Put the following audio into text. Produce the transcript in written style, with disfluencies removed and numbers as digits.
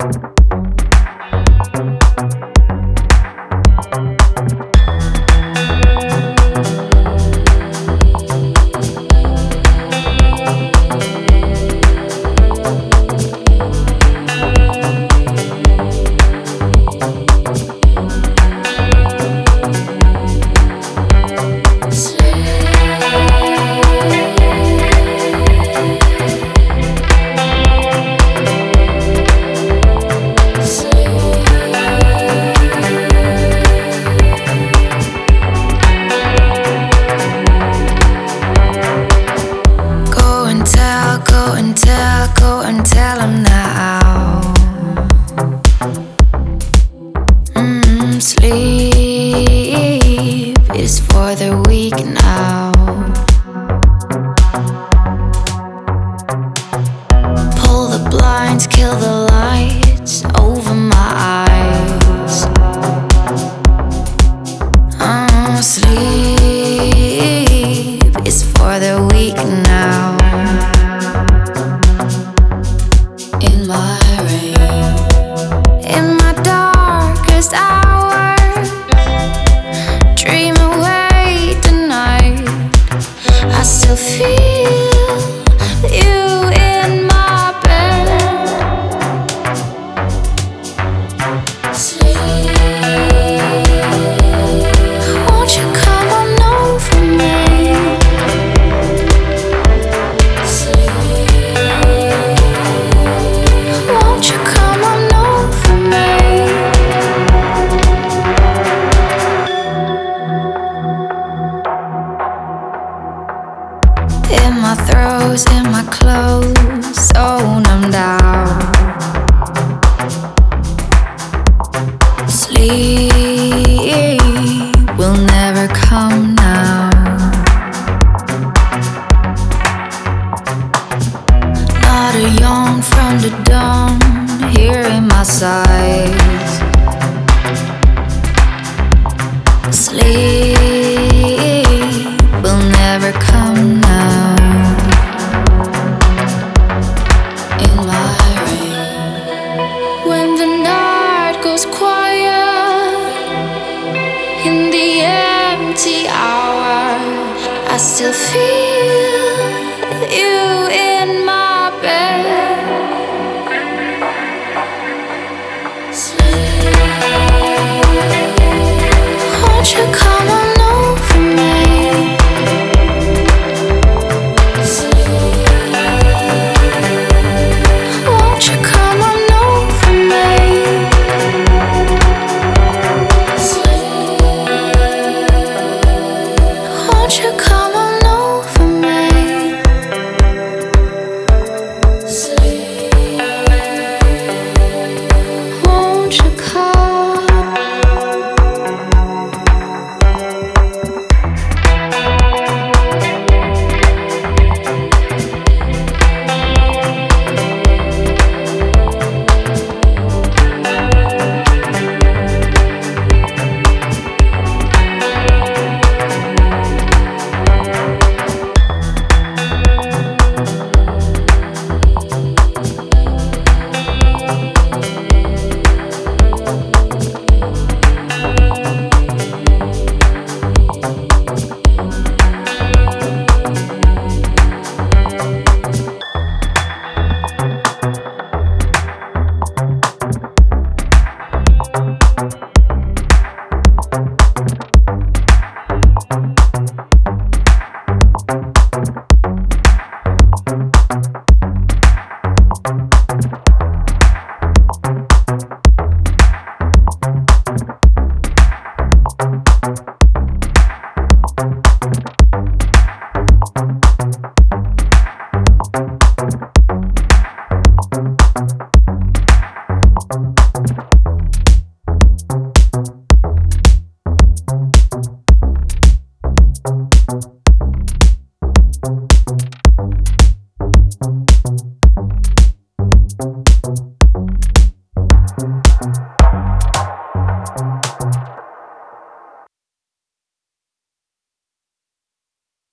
Go and tell him now. Sleep is for the weak now. Pull the blinds, kill the lights over my eyes. Sleep is for the weak now. In my rain, in my darkest hours, dream away tonight. I still feel you in my bed. Sleep, won't you come on over me? Won't you come on over me? In my throes, in my clothes, so numbed out. Sleep will never come now. Not a yawn from the dawn here in my sighs. Sleep will never come now. In my rain, when the night goes quiet, in the empty hour, I still feel you in my bed. Sleep, won't you come